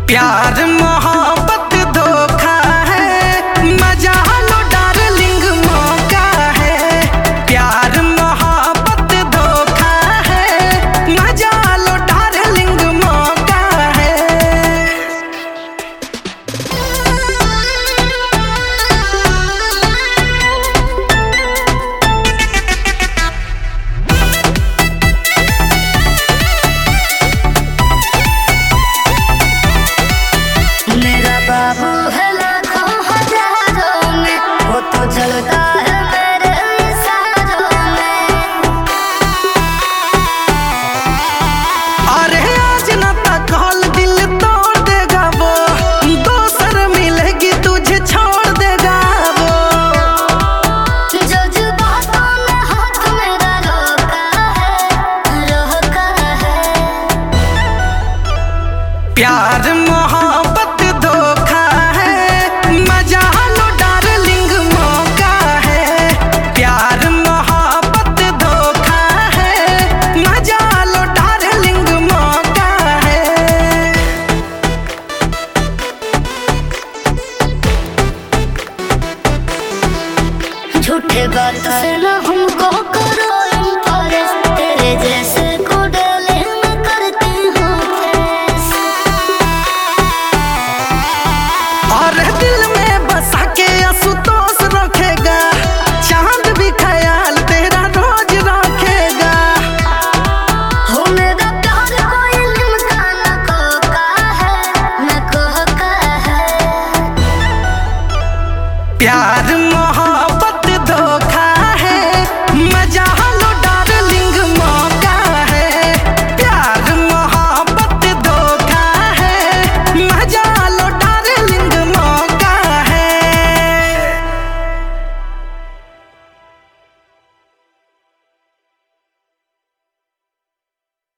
प्यार मोहब्बत धोखा है, मजा लो डार्लिंग मौका है। प्यार मोहब्बत धोखा है, मजा लो डार्लिंग मौका है। मेरा बाबू है लाखों हजारों में, वो तो जलता है मेरे इशारों में। अरे आज न तकल दिल तोड़ देगा वो, दोसर मिलेगी तुझे छोड़ देगा वो। जज्बातों ने हाथ मेरा रोका है। प्यार मोहब्बत धोखा है, मजा लो डार्लिंग मौका है। प्यार मोहब्बत धोखा है, मजा लो डार्लिंग मौका है। झूठे बात से